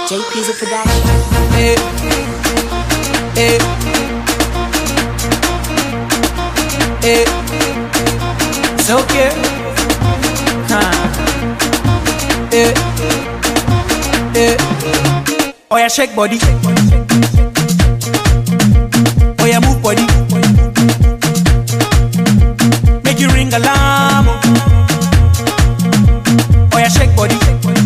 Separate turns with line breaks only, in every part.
JP's a production.
Hey, hey, hey. It's okay. Hey, hey. Oh yeah, shake body. Oh yeah, move body. Make you ring alarm. Oh yeah, shake body.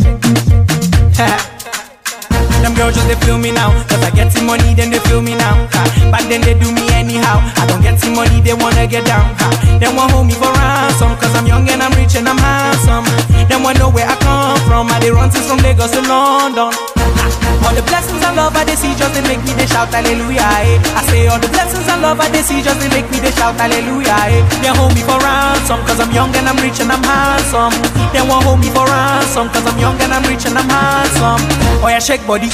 Them girls just they feel me now, cause I get some money, then they feel me now. Back then they do me anyhow. I don't get some money, they wanna get down. They want hold me for ransom, cause I'm young and I'm rich and I'm handsome. They want know where I come from. I they run since from Lagos to London. All the blessings and love I they see just they make me they shout hallelujah. I say all the blessings and love I they see just they make me they shout hallelujah. They hold me for ransom, cause I'm young and I'm rich and I'm handsome. They want hold me for ransom, cause I'm young and I'm rich and I'm handsome. Oh yeah, shake body.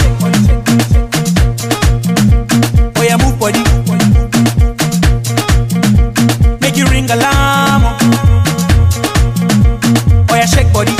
Oh yeah, move body. Make you ring alarm. Oh yeah, shake body.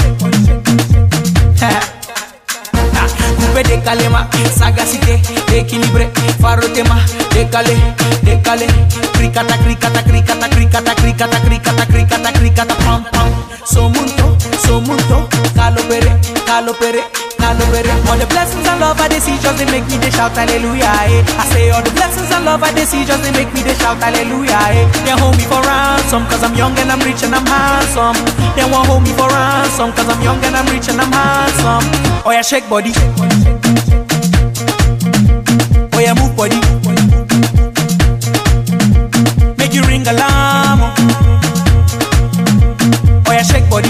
Coupe décalé ma sagacité, équilibré, farotema, décalé, décalé, cricata, cricata, cricata, cricata, cricata, cricata, cricata, cricata, pam pam. Somunto, calopere, calopere, calopere. All the blessings and love I they see just they make me they shout hallelujah. I say all the blessings and love I they see just they make me they shout hallelujah. They hold me for ransom, cause I'm young and I'm rich and I'm handsome. They won't hold me for ransom, cause I'm young and I'm rich and I'm handsome. Oh yeah, shake body. Oh yeah, move body. Make you ring alarm. Oh yeah, shake body.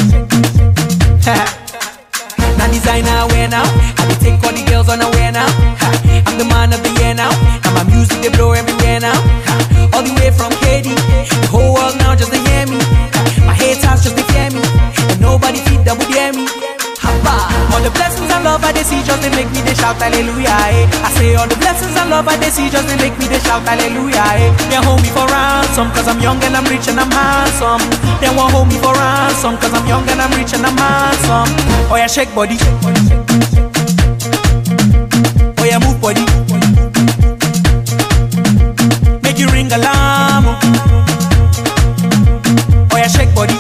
Now designer wear now. I be take all the girls on a wear now. I'm the man of the year now. And my music they blow everywhere now. All the way from Haiti, the whole world now just to hear me. My haters just to fear me, and nobody feed double dare me. All the blessings and love I they see just they make me they shout hallelujah. I say all the blessings and love I they see just they make me they shout hallelujah. They hold me for ransom, cause I'm young and I'm rich and I'm handsome. They won't hold me for ransom, cause I'm young and I'm rich and I'm handsome. Oh yeah, shake body. Oh yeah, move body. Make you ring alarm. Oh yeah, shake body.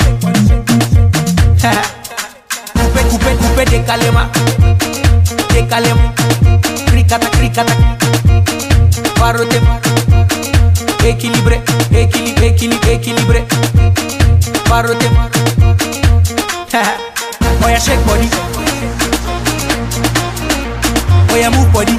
Coupe décalé ma, décalé ma, cricata, cricata, parote, équilibré, équilibré, équilibré, équilibré, parote. Oh yeah, shake body. Oh yeah, move body.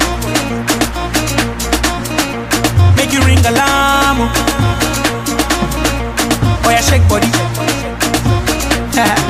Make you ring alarm. Oh yeah, shake body.